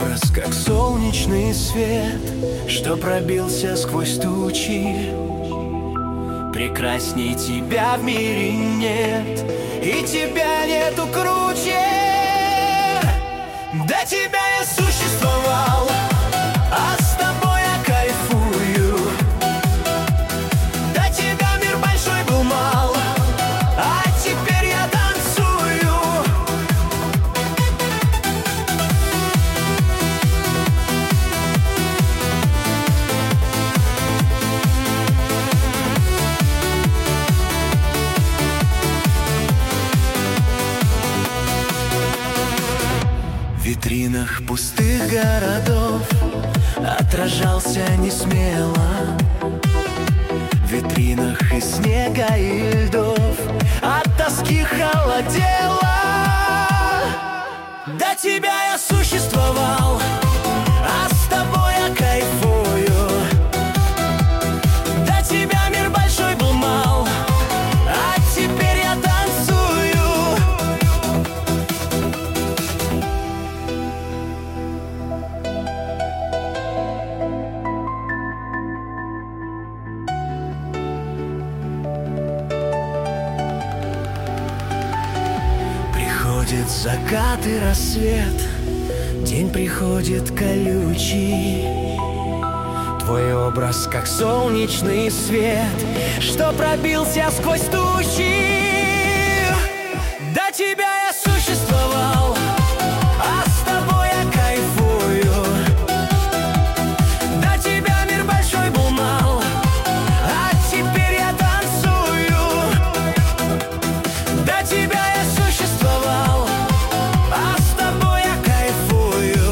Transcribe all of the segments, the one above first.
образ, как солнечный свет, что пробился сквозь тучи. Прекрасней тебя в мире нет, и тебя нету круче. До тебя я существовал, а с тобой я кайфую. До тебя мир большой был мал, а теперь я танцую. В витринах пустых городов отражался несмело. В витринах из снега и льдов от тоски холодело. До тебя я существовал, а с тобой я кайфую. До тебя мир большой был мал, а теперь я танцую. Приходит закат и рассвет, день приходит колючий. Твой образ, как солнечный свет, что пробился сквозь тучи. До тебя я существовал, а с тобой я кайфую. До тебя мир большой был мал, а теперь я танцую. До тебя я существовал, а с тобой я кайфую.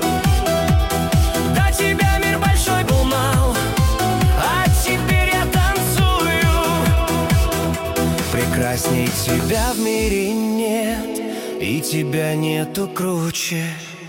До тебя мир большой был мал, а теперь я танцую. Прекрасней тебя в мире нет, и тебя нету круче.